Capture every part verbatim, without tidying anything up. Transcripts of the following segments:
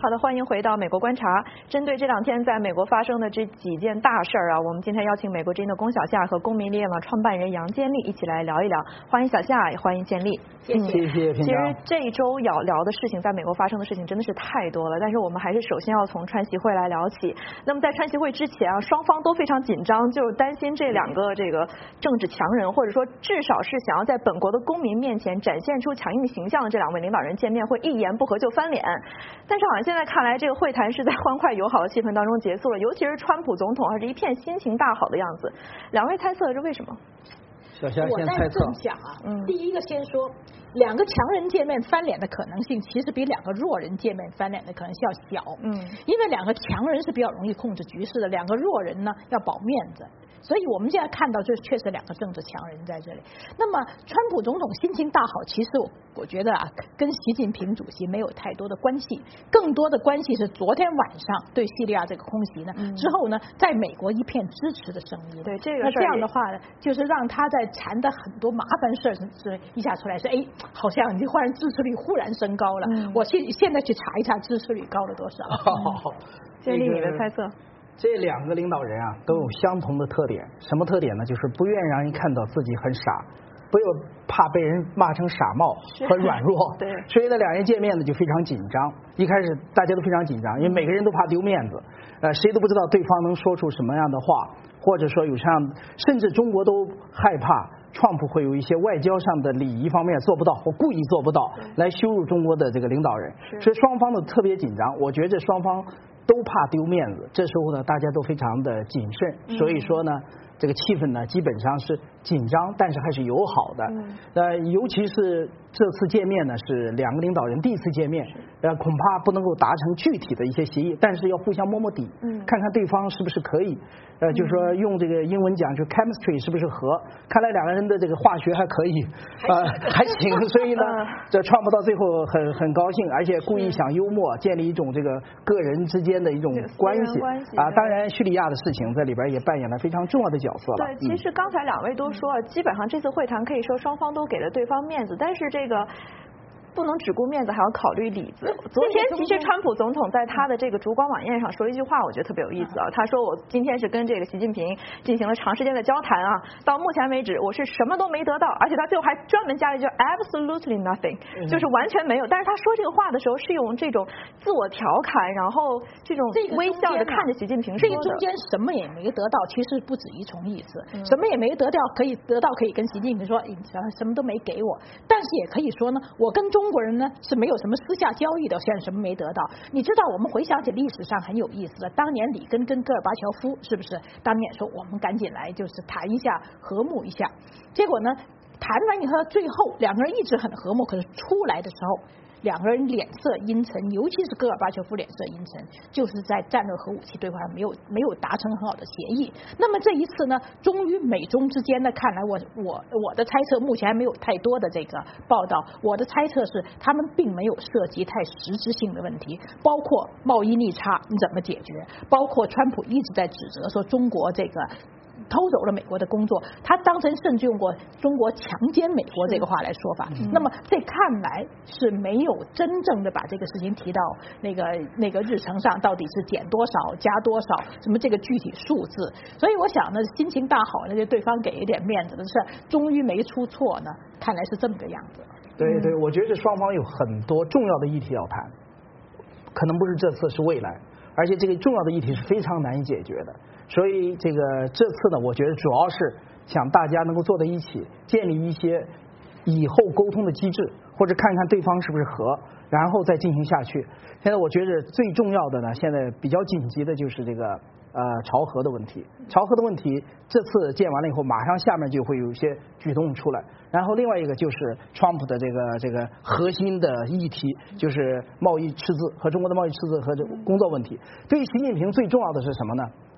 好的，欢迎回到美国观察。针对这两天在美国发生的这几件大事儿啊，我们今天邀请美国之音的龚小夏和公民力量的创办人杨建立一起来聊一聊。欢迎小夏，也欢迎建立。 谢谢，谢谢。 其实这一周要聊的事情，在美国发生的事情真的是太多了，但是我们还是首先要从川习会来聊起。那么在川习会之前啊，双方都非常紧张，就是担心这两个这个政治强人，或者说至少是想要在本国的公民面前展现出强硬形象的这两位领导人见面会一言不合就翻脸。但是好像现在看来，这个会谈是在欢快友好的气氛当中结束了，尤其是川普总统还是一片心情大好的样子。两位猜测是为什么？ 小夏先猜测。 我在想啊，嗯，第一个先说，两个强人见面翻脸的可能性，其实比两个弱人见面翻脸的可能性要小。嗯，因为两个强人是比较容易控制局势的，两个弱人呢要保面子。所以我们现在看到，这确实两个政治强人在这里。那么，川普总统心情大好，其实我我觉得啊，跟习近平主席没有太多的关系，更多的关系是昨天晚上对叙利亚这个空袭呢、嗯、之后呢，在美国一片支持的声音。 对这个， 那这样的话呢，就是让他在缠的很多麻烦事是一下出来是，哎，好像你忽然支持率忽然升高了。嗯、我现现在去查一查支持率高了多少。 好， 建立你的猜测。 这两个领导人啊，都有相同的特点。什么特点呢？就是不愿意让人看到自己很傻，不又怕被人骂成傻帽和软弱。 对， 所以呢，两人见面呢就非常紧张。一开始大家都非常紧张，因为每个人都怕丢面子，呃，谁都不知道对方能说出什么样的话，或者说有这样，甚至中国都害怕川普会有一些外交上的礼仪方面做不到，或故意做不到，来羞辱中国的这个领导人。所以双方都特别紧张。我觉得这双方都怕丢面子，这时候呢，大家都非常的谨慎，所以说呢，这个气氛呢，基本上是紧张，但是还是友好的。呃，尤其是这次见面呢，是两个领导人第一次见面，呃，恐怕不能够达成具体的一些协议，但是要互相摸摸底，看看对方是不是可以，呃，就是说用这个英文讲，就 chemistry 是不是合？看来两个人的这个化学还可以，呃，还行。所以呢，这川普到最后很很高兴，而且故意想幽默，建立一种这个个人之间的一种关系啊。当然，叙利亚的事情在里边也扮演了非常重要的角色了。 对，其实刚才两位都说了，基本上这次会谈可以说双方都给了对方面子，但是这个不能只顾面子，还要考虑里子。昨天其实川普总统在他的这个烛光晚宴上说了一句话，我觉得特别有意思啊。他说：“我今天是跟这个习近平进行了长时间的交谈啊，到目前为止我是什么都没得到，而且他最后还专门加了一句 absolutely nothing， 就是完全没有。但是他说这个话的时候是用这种自我调侃，然后这种微笑的看着习近平说的。 这个中间什么也没得到，其实不止一重意思。嗯、什么也没得到，可以得到可以跟习近平说，你什么都没给我，但是也可以说呢，我跟中。中国人呢是没有什么私下交易的，现在什么没得到？你知道我们回想起历史上很有意思的，当年里根跟戈尔巴乔夫是不是当面说我们赶紧来就是谈一下和睦一下？结果呢谈完以后，最后两个人一直很和睦，可是出来的时候。两个人脸色阴沉，尤其是戈尔巴乔夫脸色阴沉，就是在战略核武器对话上没有没有达成很好的协议。那么这一次呢，终于美中之间呢，看来我我我的猜测目前还没有太多的这个报道。我的猜测是，他们并没有涉及太实质性的问题，包括贸易逆差你怎么解决，包括川普一直在指责说中国这个。偷走了美国的工作，他当成甚至用过中国强奸美国这个话来说法。那么这看来是没有真正的把这个事情提到那个那个日程上，到底是减多少加多少，什么这个具体数字。所以我想呢，心情大好呢，就对方给一点面子的是，终于没出错呢，看来是这么个样子。 对对，我觉得这双方有很多重要的议题要谈，可能不是这次，是未来。而且这个重要的议题是非常难以解决的，所以这个这次呢，我觉得主要是想大家能够坐在一起，建立一些以后沟通的机制，或者看看对方是不是合，然后再进行下去。现在我觉得最重要的呢，现在比较紧急的就是这个呃朝核的问题。朝核的问题，这次见完了以后，马上下面就会有一些举动出来。然后另外一个就是川普的这个这个核心的议题，就是贸易赤字和中国的贸易赤字和这工作问题。对于习近平最重要的是什么呢？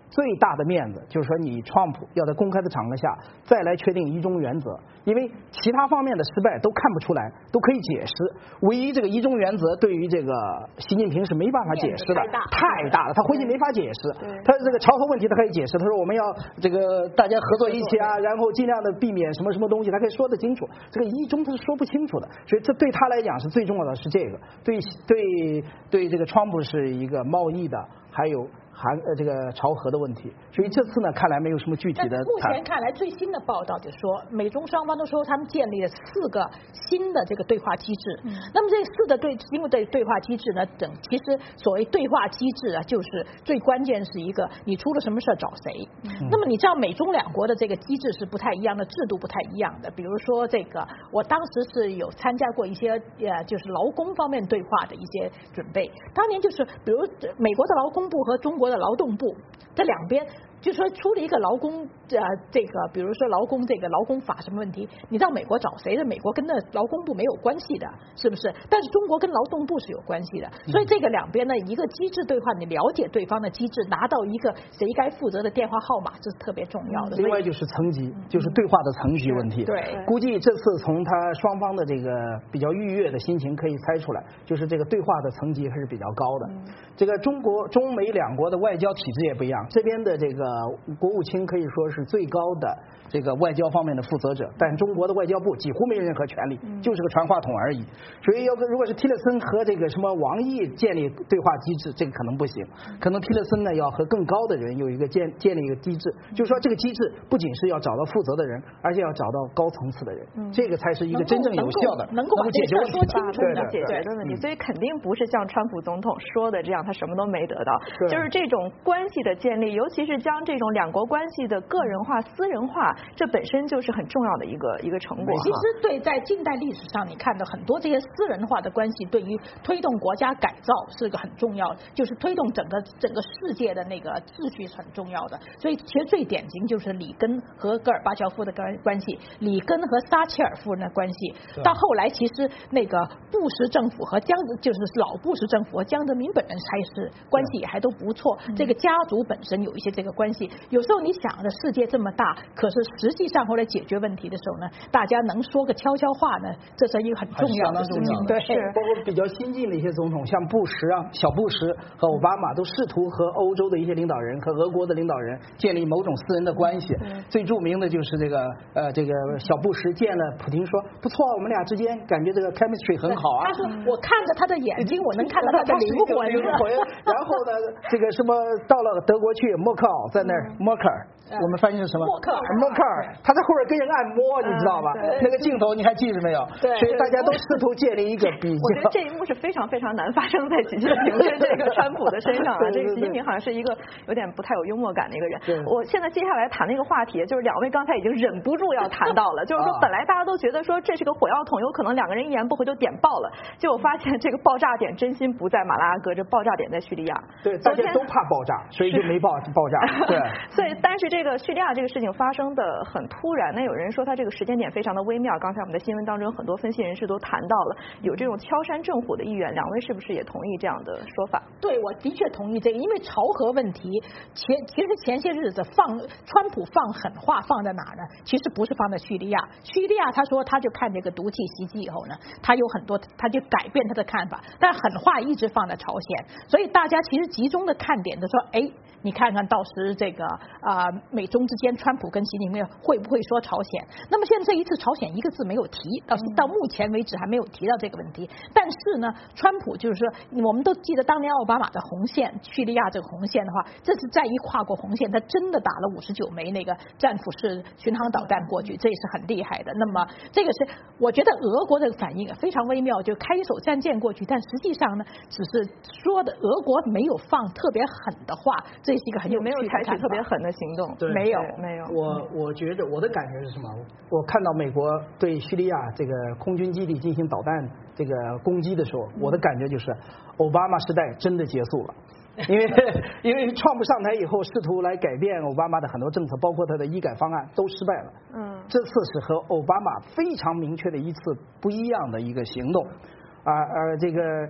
最大的面子就是说，你川普要在公开的场合下再来确定一中原则，因为其他方面的失败都看不出来，都可以解释。唯一这个一中原则对于这个习近平是没办法解释的，太大了，他回去没法解释。他这个朝核问题他可以解释，他说我们要这个大家合作一起啊，然后尽量的避免什么什么东西，他可以说得清楚。这个一中他是说不清楚的，所以这对他来讲是最重要的是这个，对对对这个川普是一个贸易的，还有。韩呃这个朝核的问题，所以这次呢看来没有什么具体的。 目前看来最新的报道就说，美中双方都说他们建立了四个新的这个对话机制。嗯、那么这四个对新的对对话机制呢，等其实所谓对话机制啊，就是最关键是一个你出了什么事找谁。嗯、那么你知道美中两国的这个机制是不太一样的，制度不太一样的。比如说这个，我当时是有参加过一些呃就是劳工方面对话的一些准备。当年就是比如美国的劳工部和中国的劳动部这两边就说出了一个劳工呃这个比如说劳工这个劳工法什么问题，你到美国找谁的？美国跟那劳工部没有关系的，是不是？但是中国跟劳动部是有关系的，所以这个两边呢一个机制对话，你了解对方的机制，拿到一个谁该负责的电话号码，这是特别重要的。 另外就是层级，就是对话的层级问题。 对， 估计这次从他双方的这个比较愉悦的心情可以猜出来，就是这个对话的层级还是比较高的。这个中国中美两国的外交体制也不一样，这边的这个国务卿可以说是最高的这个外交方面的负责者，但中国的外交部几乎没任何权利，就是个传话筒而已。所以要如果是提勒森和这个什么王毅建立对话机制，这个可能不行，可能提勒森呢要和更高的人有一个建建立一个机制，就是说这个机制不仅是要找到负责的人，而且要找到高层次的人，这个才是一个真正有效的能够把解决问题的解决的问题。所以肯定不是像川普总统说的这样，他什么都没得到，就是这种关系的建立，尤其是将这种两国关系的个人化、私人化，这本身就是很重要的一个一个成果。 其实对，在近代历史上，你看到很多这些私人化的关系，对于推动国家改造是个很重要的，就是推动整个整个世界的那个秩序是很重要的。所以其实最典型就是里根和戈尔巴乔夫的关关系，里根和撒切尔夫人的关系，到后来其实那个布什政府和江就是老布什政府和江泽民本人还是关系也还都不错。这个家族本身有一些这个关系，有时候你想的世界这么大，可是实际上后来解决问题的时候呢，大家能说个悄悄话呢，这是一个很重要的事情。对， 包括比较新进的一些总统，像布什啊、小布什和奥巴马都试图和欧洲的一些领导人和俄国的领导人建立某种私人的关系。最著名的就是这个呃这个小布什见了普京说不错，我们俩之间感觉这个 chemistry 很好啊。 他说我看着他的眼睛，我能看到他的灵魂。 然后呢，这个什么到了德国去，默克尔在那儿，默克尔。我们翻译是什么？ 默克尔， 默克尔，他在后边跟人按摩，你知道吧？那个镜头你还记着没有？ 对， 所以大家都试图建立一个比较。 我觉得这一幕是非常非常难发生在习近平跟这个川普的身上啊。这个习近平好像是一个有点不太有幽默感的一个人。我现在接下来谈的一个话题，就是两位刚才已经忍不住要谈到了，就是说本来大家都觉得说这是个火药桶，有可能两个人一言不合就点爆了，结果发现这个爆炸点真心不在马拉阿戈，这爆炸点在叙利亚。 对，大家都怕爆炸，所以就没爆爆炸。对， 所以但是这个叙利亚这个事情发生的很突然，那有人说他这个时间点非常的微妙，刚才我们的新闻当中很多分析人士都谈到了有这种敲山震虎的意愿，两位是不是也同意这样的说法？ 对，我的确同意这个，因为朝核问题前其实前些日子放川普放狠话放在哪呢？其实不是放在叙利亚，叙利亚他说他就看这个毒气袭击以后呢，他有很多他就改变他的看法，但狠话一直放在朝鲜，所以大家其实集中的看点就说，哎，你看看到时这个啊、呃、美中之间。川普跟习近平会不会说朝鲜？那么现在这一次朝鲜一个字没有提到，到目前为止还没有提到这个问题。但是呢，川普就是说，我们都记得当年奥巴马的红线，叙利亚这个红线的话，这是再一跨过红线，他真的打了五十九枚那个战斧式巡航导弹过去，这也是很厉害的。那么这个是我觉得俄国这个反应非常微妙，就开一手战舰过去，但实际上呢，只是说的俄国没有放特别狠的话，这是一个很有没有采取特别狠的行动， 没有。 没有， 我我觉得我的感觉是什么？我看到美国对叙利亚这个空军基地进行导弹这个攻击的时候，我的感觉就是奥巴马时代真的结束了。因为因为川普上台以后，试图来改变奥巴马的很多政策，包括他的医改方案都失败了。嗯，这次是和奥巴马非常明确的一次不一样的一个行动。啊呃，这个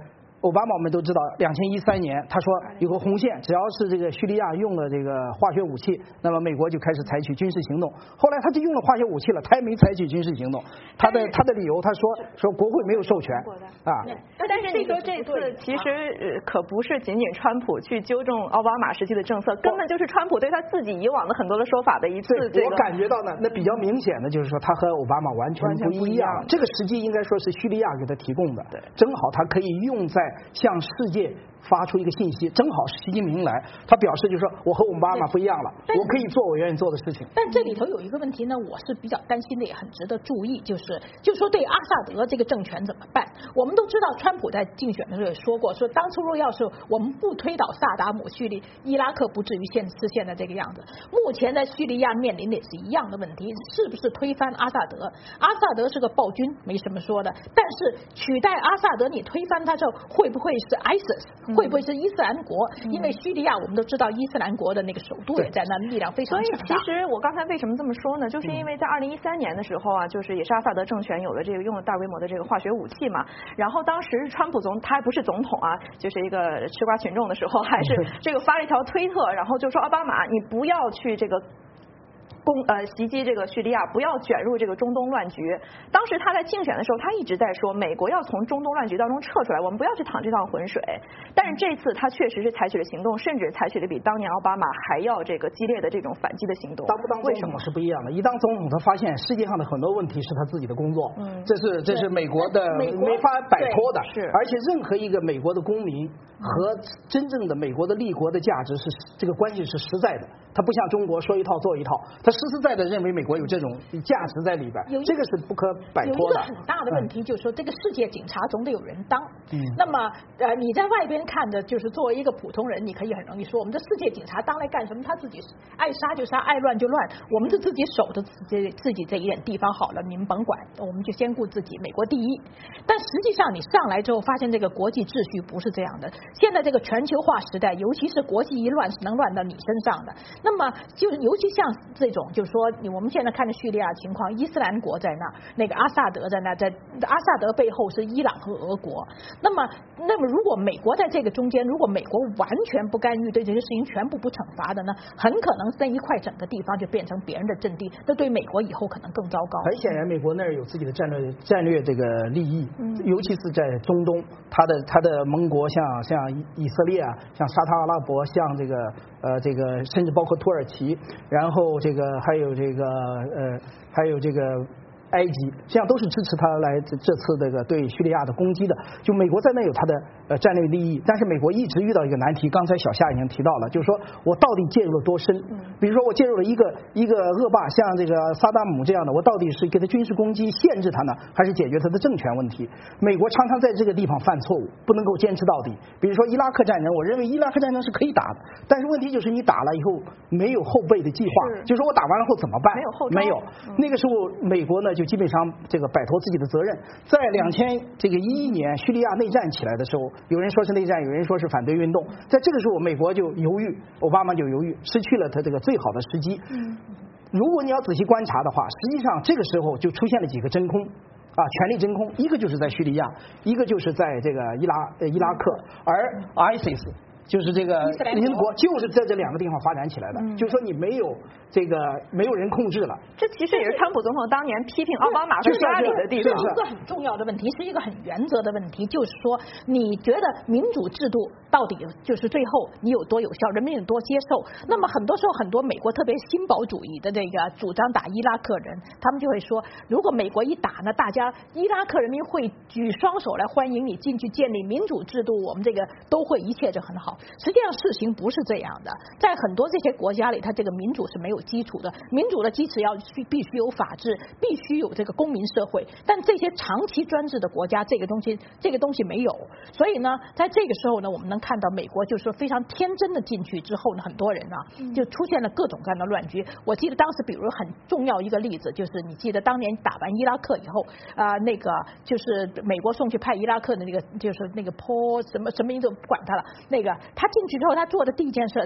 奥巴马我们都知道，两千一三年他说有个红线，只要是这个叙利亚用了这个化学武器，那么美国就开始采取军事行动。后来他就用了化学武器了，他也没采取军事行动。他的他的理由，他说说国会没有授权啊。 但是你说这次其实呃可不是仅仅川普去纠正奥巴马时期的政策，根本就是川普对他自己以往的很多的说法的一次这个。 我感觉到呢，那比较明显的就是说他和奥巴马完全不一样。这个时机应该说是叙利亚给他提供的，对，正好他可以用在向世界发出一个信息，正好是习近平来，他表示就是说我和奥巴马不一样了，我可以做我愿意做的事情。 但这里头有一个问题呢，我是比较担心的，也很值得注意，就是就是说对阿萨德这个政权怎么办？我们都知道，川普在竞选的时候也说过，说当初若要是我们不推倒萨达姆，叙利伊拉克不至于现是现在这个样子。目前在叙利亚面临的也是一样的问题，是不是推翻阿萨德？阿萨德是个暴君，没什么说的，但是取代阿萨德，你推翻他之后，会不会是 I S I S？、嗯、会不会是伊斯兰国？嗯、因为叙利亚我们都知道，伊斯兰国的那个首都也在那，力量非常强大。 所以其实我刚才为什么这么说呢？就是因为在二零一三年的时候啊，就是也是阿萨德政权有了这个用了大规模的这个化学武器嘛。然后当时川普总他还不是总统啊，就是一个吃瓜群众的时候，还是这个发了一条推特，然后就说奥巴马，你不要去这个。攻呃袭击这个叙利亚，不要卷入这个中东乱局。当时他在竞选的时候，他一直在说美国要从中东乱局当中撤出来，我们不要去淌这趟浑水。但是这次他确实是采取了行动，甚至采取了比当年奥巴马还要这个激烈的这种反击的行动。 当不当总统是不一样的，一当总统他发现世界上的很多问题是他自己的工作，嗯，这是这是美国的没法摆脱的， 是。 而且任何一个美国的公民和真正的美国的立国的价值是这个关系是实在的，他不像中国说一套做一套，他实实在在的认为美国有这种价值在里边，这个是不可摆脱的。 有一个很大的问题就是说，这个世界警察总得有人当。嗯。那么呃，你在外边看着，就是作为一个普通人，你可以很容易说，我们这世界警察当来干什么？他自己爱杀就杀，爱乱就乱，我们就自己守着自己自己这一点地方好了，你们甭管，我们就先顾自己，美国第一。但实际上你上来之后，发现这个国际秩序不是这样的。现在这个全球化时代，尤其是国际一乱，是能乱到你身上的。那么就是尤其像这种，就是说。我们现在看着叙利亚情况，伊斯兰国在那儿，那个阿萨德在那儿，在阿萨德背后是伊朗和俄国。那么，那么如果美国在这个中间，如果美国完全不干预，对这些事情全部不惩罚的呢，很可能那一块整个地方就变成别人的阵地，那对美国以后可能更糟糕。 很显然，美国那儿有自己的战略战略这个利益，嗯、尤其是在中东，它的它的盟国像像以色列啊，像沙特阿拉伯，像这个呃这个甚至包括土耳其，然后这个还有。这个呃，还有这个埃及，实际上都是支持他来这这次这个对叙利亚的攻击的。就美国在内有他的呃战略利益，但是美国一直遇到一个难题，刚才小夏已经提到了，就是说我到底介入了多深？比如说我介入了一个一个恶霸，像这个萨达姆这样的，我到底是给他军事攻击限制他呢，还是解决他的政权问题？美国常常在这个地方犯错误，不能够坚持到底。比如说伊拉克战争，我认为伊拉克战争是可以打的，但是问题就是你打了以后没有后备的计划，就是说我打完了后怎么办？ 没有后没有。嗯、那个时候美国呢就基本上这个摆脱自己的责任。在两千这个一一年叙利亚内战起来的时候，有人说是内战，有人说是反对运动，在这个时候美国就犹豫，奥巴马就犹豫，失去了他这个最好的时机。嗯，如果你要仔细观察的话，实际上这个时候就出现了几个真空啊，权力真空，一个就是在叙利亚，一个就是在这个伊拉呃伊拉克，而 I S I S。就是这个伊斯兰国就是在这两个地方发展起来的，嗯、就是说你没有这个没有人控制了。 这其实也是川普总统当年批评奥巴马和希拉里的地方。 这是一个很重要的问题，是一个很原则的问题，就是说你觉得民主制度到底就是最后你有多有效，人民有多接受？那么很多时候很多美国特别新保主义的这个主张打伊拉克人，他们就会说，如果美国一打呢，大家伊拉克人民会举双手来欢迎你进去建立民主制度，我们这个都会一切就很好。实际上事情不是这样的，在很多这些国家里，它这个民主是没有基础的。民主的基础要必须有法治，必须有这个公民社会。但这些长期专制的国家，这个东西这个东西没有。所以呢，在这个时候呢，我们能看到美国就是说非常天真的进去之后呢，很多人啊就出现了各种各样的乱局。我记得当时，比如很重要一个例子，就是你记得当年打完伊拉克以后啊、呃，那个就是美国送去派伊拉克的那个就是那个 Paul 什么什么你都不管他了，那个他进去之后，他做的第一件事，他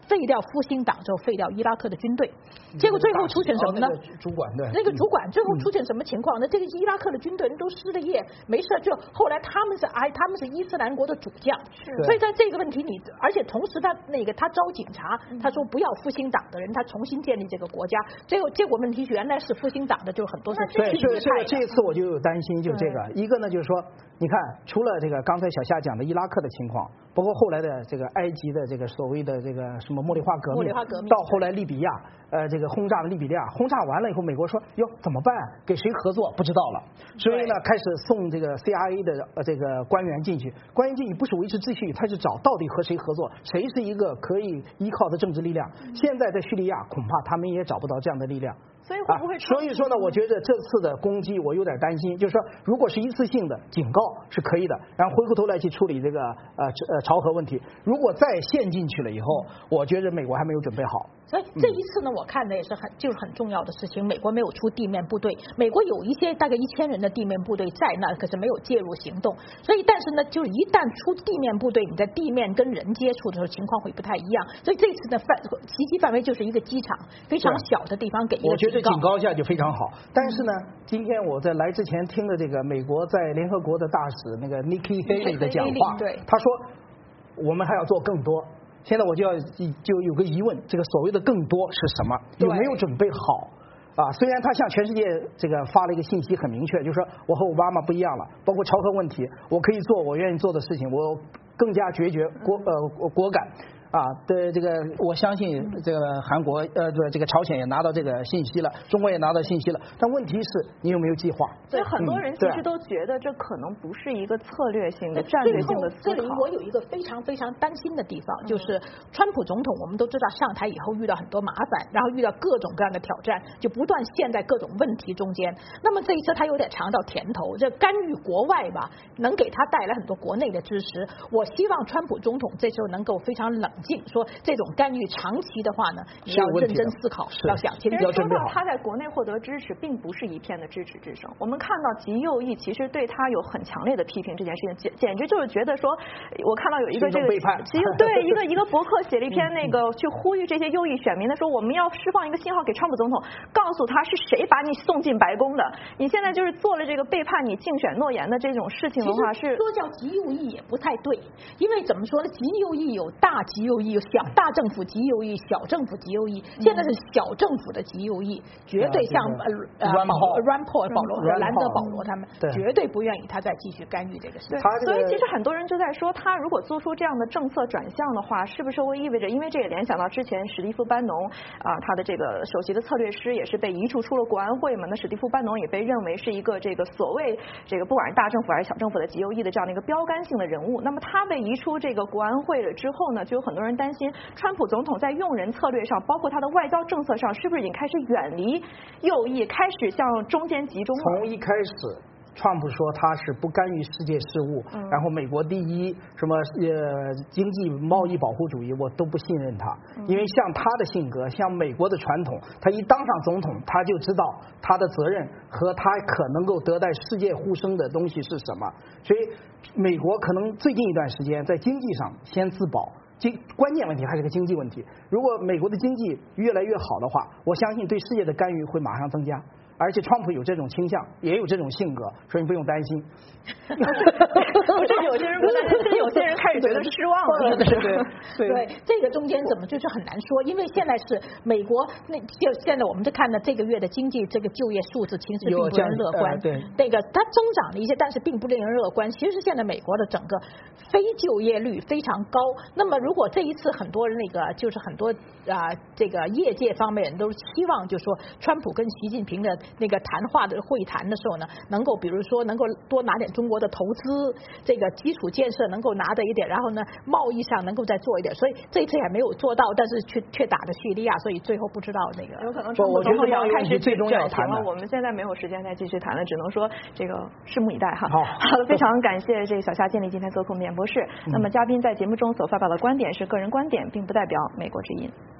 废掉复兴党之后废掉伊拉克的军队，结果最后出现什么呢？ 哦那个主管对， 那个主管最后出现什么情况呢？这个伊拉克的军队人都失了业，没事，就后来他们是哎他们是伊斯兰国的主将，所以在这个问题你，而且同时他那个他招警察，他说不要复兴党的人，他重新建立这个国家，结果结果问题是原来是复兴党的，就很多是对，所以这个这一次我就有担心，就这个一个呢就是说，你看除了这个刚才小夏讲的伊拉克的情况，包括后来的这个埃及的这个所谓的这个什么茉莉花革命，到后来利比亚呃这个轰炸的利比亚，轰炸完了以后，美国说哟怎么办？给谁合作不知道了，所以呢开始送这个 C I A 的呃这个官员进去，官员进去不是维持秩序，他是找到底和谁合作，谁是一个可以依靠的政治力量。现在在叙利亚恐怕他们也找不到这样的力量。 所以会不会、啊？ 所以说呢，我觉得这次的攻击我有点担心，就是说，如果是一次性的警告是可以的，然后回过头来去处理这个呃呃朝核问题。如果再陷进去了以后，我觉得美国还没有准备好。 所以这一次呢，我看的也是很就是很重要的事情。美国没有出地面部队，美国有一些大概一千人的地面部队在那，可是没有介入行动。所以，但是呢，就是一旦出地面部队，你在地面跟人接触的时候，情况会不太一样。所以这次的范袭击范围就是一个机场非常小的地方给一个警告。 我觉得警告一下就非常好。但是呢，今天我在来之前听了这个美国在联合国的大使那个 Nikki Haley 的讲话， 对， 他说我们还要做更多。现在我就要就有个疑问，这个所谓的更多是什么？有没有准备好？啊，虽然他向全世界这个发了一个信息很明确，就是说我和奥巴马不一样了，包括朝核问题，我可以做我愿意做的事情，我更加决绝果呃果敢。啊，对这个，我相信这个韩国呃，对这个朝鲜也拿到这个信息了，中国也拿到信息了，但问题是你有没有计划？ 所以很多人其实都觉得这可能不是一个策略性的、战略性的思考。 这里我有一个非常非常担心的地方，就是川普总统，我们都知道上台以后遇到很多麻烦，然后遇到各种各样的挑战，就不断陷在各种问题中间。那么这一次他有点尝到甜头，这干预国外吧，能给他带来很多国内的支持。我希望川普总统这时候能够非常冷。说这种干预长期的话呢，你要认真思考，要想清楚。 要说到他在国内获得支持，并不是一片的支持之声。我们看到极右翼其实对他有很强烈的批评，这件事情简简直就是觉得说，我看到有一个这个背叛， 其实对一个一个博客写了一篇那个去呼吁这些右翼选民的说，我们要释放一个信号给川普总统，告诉他是谁把你送进白宫的。你现在就是做了这个背叛你竞选诺言的这种事情的话，是说叫极右翼也不太对，因为怎么说呢？极右翼有大极右翼。有小大政府极右翼，小政府极右翼，现在是小政府的极右翼，绝对像呃呃保 Rand Paul 保罗兰德保罗他们，绝对不愿意他再继续干预这个事情。 所以其实很多人就在说，他如果做出这样的政策转向的话，是不是会意味着，因为这也联想到之前史蒂夫班农啊，他的这个首席的策略师也是被移除出了国安会嘛？那史蒂夫班农也被认为是一个这个所谓这个不管是大政府还是小政府的极右翼的这样的一个标杆性的人物。那么他被移出这个国安会了之后呢，就有很多人担心川普总统在用人策略上，包括他的外交政策上，是不是已经开始远离右翼，开始向中间集中了？ 从一开始川普说他是不干预世界事务，嗯、然后美国第一，什么呃经济贸易保护主义，我都不信任他，嗯、因为像他的性格，像美国的传统，他一当上总统，他就知道他的责任和他可能够得到世界呼声的东西是什么，所以美国可能最近一段时间在经济上先自保。经关键问题还是个经济问题。如果美国的经济越来越好的话，我相信对世界的干预会马上增加。而且川普有这种倾向，也有这种性格，所以你不用担心。 不是有些人不担心，是有些人开始觉得失望了。 对对对对，这个中间怎么就是很难说，因为现在是美国那就现在我们就看到这个月的经济这个就业数字，其实并不令人乐观。 呃、对， 那个它增长了一些，但是并不令人乐观。其实现在美国的整个非就业率非常高。那么如果这一次很多人那个就是很多啊、呃、这个业界方面人都期望，就说川普跟习近平的那个谈话的会谈的时候呢，能够比如说能够多拿点中国的投资，这个基础建设能够拿的一点，然后呢贸易上能够再做一点，所以这一次也没有做到，但是却却打了叙利亚，所所以最后不知道那个。 有可能川普总统要开始最终要谈了，我们现在没有时间再继续谈了，只能说这个拭目以待哈。好，好的，非常感谢这个小夏建立今天做客我们演播室。那么嘉宾在节目中所发表的观点是个人观点，并不代表美国之音。